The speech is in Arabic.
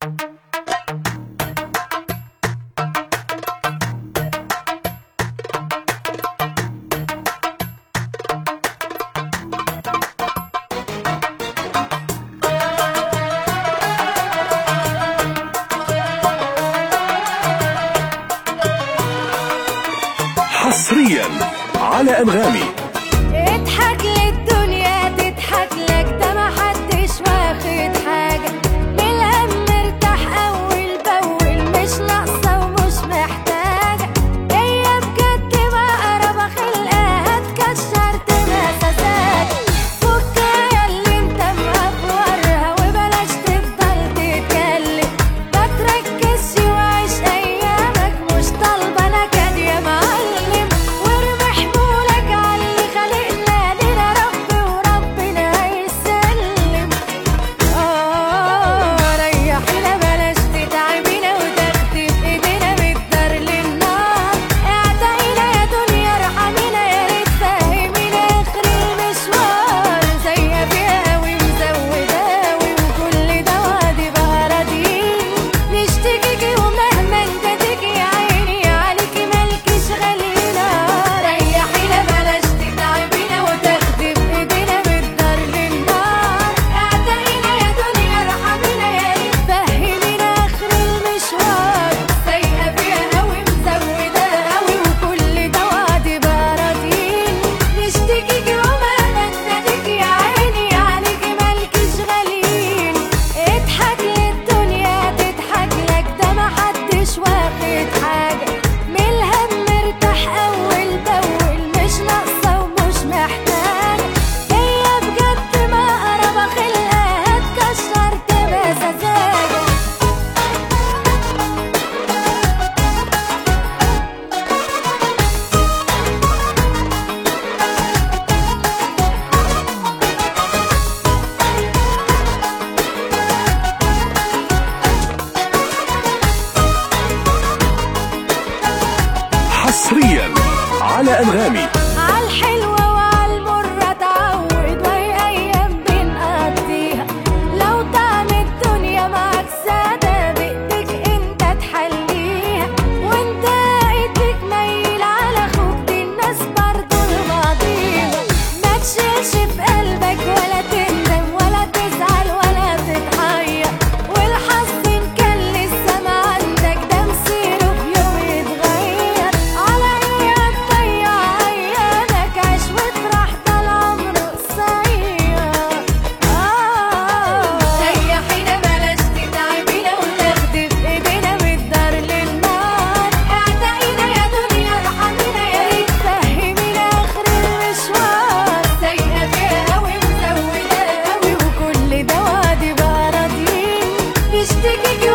حصريا على أنغامي. اضحك للدنيا تضحك لك، ده محدش واخد حاجة، بالهم مرتاح أول بأول، مش ناقصة ومش محتاجة، هي بجد مقربة خلقها تكشر تمساسات، فكها اللي انت مقفورها وبلاش تفضل تتكلم، ما تركزش وعيش أيامك، مش طالبة نكد يا معلم، وارمي حمولك عاللي خلقنا لنا رب وربنا هيسلم. ريحينا بلاش تتعبينا وتاخدي بإيدينا بالدار للنار، اعتقينا يا دنيا ارحمينا، يا ريت فهمينا آخر المشوار، زي فيها قوي مزودة قوي وكل ده وادي بقى راضيين، نشتكيكي ومهما انجديكي يا عيني عليكي مالكيش غالينا، ريحينا بلاش تتعبينا وتاخدي بإيدينا بالدار للنار، اعتقينا يا دنيا ارحمينا، يا ريت فهمينا آخر المشوار، سايقة فيها قوي مزودة قوي وكل ده وادي بقى راضيين، نشتكيكي ومهما انجديكي يا عيني عليكي مالكيش غاليين، اضحك للدنيا تضحك لك، ده محدش واخد حاجة، من الهم مرتاح أول بأول، مش ناقصة ومش محتاجة، هي بجد مقربة خلقها تكشر تبقى سذاجة. حصريا على أنغامي. عالحلوة وعالمرة اتعود، وهي أيام بنقضيها، لو طعم الدنيا معاك سادة بإيديك انت تحليها، وانت ايديك ميل على أخوك، دي الناس برضو لبعضيها، ما تشيلش في قلبك ولا تندم ولا تزعل ولا تتحير، والحظ إن كان لسه ما عندك ده مصيره في يوم يتغير، على ايه هتضيع أيامك، عيش وافرح ده العمر قصير. ريحينا بلاش تتعبينا وتاخدي بإيدينا بالدار للنار، اعتقينا يا دنيا ارحمينا، يا ريت فهمينا آخر المشوار، سايقة فيها قوي مزودة قوي وكل ده وادي بقى راضيين، نشتكيكي